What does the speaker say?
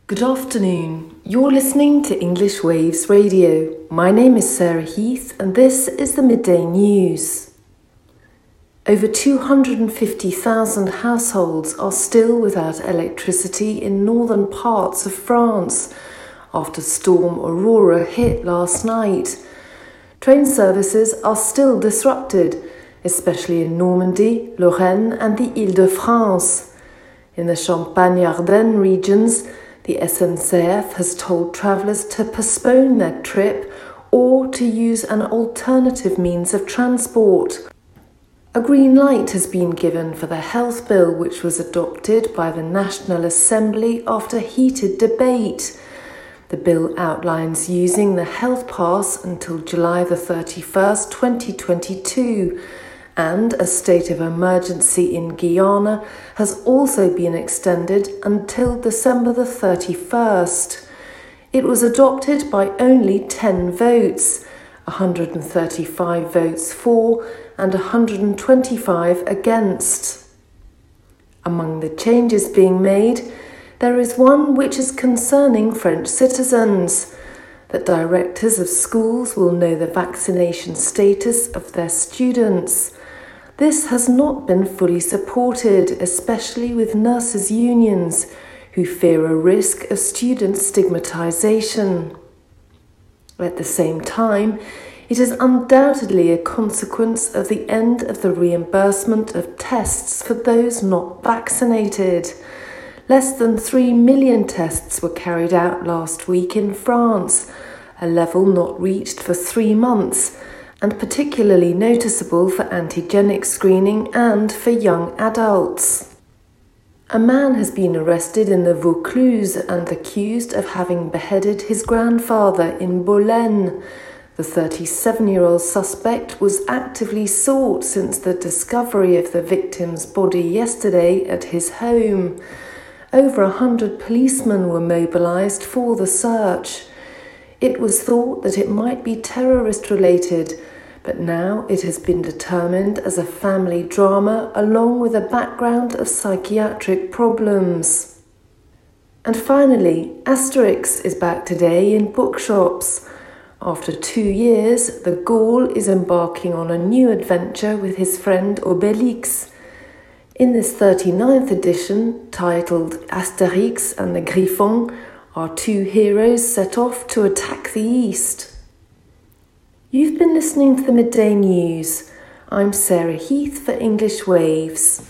Good afternoon. You're listening to English Waves Radio. My name is Sarah Heath and this is the Midday News. Over 250,000 households are still without electricity in northern parts of France after Storm Aurora hit last night. Train services are still disrupted, especially in Normandy, Lorraine and the Île-de-France. In the Champagne-Ardenne regions, the SNCF has told travellers to postpone their trip or to use an alternative means of transport. A green light has been given for the health bill, which was adopted by the National Assembly after heated debate. The bill outlines using the health pass until July the 31st, 2022, and a state of emergency in Guyana has also been extended until December the 31st. It was adopted by only 10 votes, 135 votes for and 125 against. Among the changes being made, there is one which is concerning French citizens, that directors of schools will know the vaccination status of their students. This has not been fully supported, especially with nurses' unions, who fear a risk of student stigmatization. At the same time, it is undoubtedly a consequence of the end of the reimbursement of tests for those not vaccinated. Less than 3 million tests were carried out last week in France, a level not reached for 3 months, and particularly noticeable for antigenic screening and for young adults. A man has been arrested in the Vaucluse and accused of having beheaded his grandfather in Bolène. The 37-year-old suspect was actively sought since the discovery of the victim's body yesterday at his home. Over 100 policemen were mobilized for the search. It was thought that it might be terrorist-related, but now it has been determined as a family drama along with a background of psychiatric problems. And finally, Asterix is back today in bookshops. After 2 years, the Gaul is embarking on a new adventure with his friend Obélix. In this 39th edition, titled Astérix and the Griffon, our 2 heroes set off to attack the East. You've been listening to the Midday News. I'm Sarah Heath for English Waves.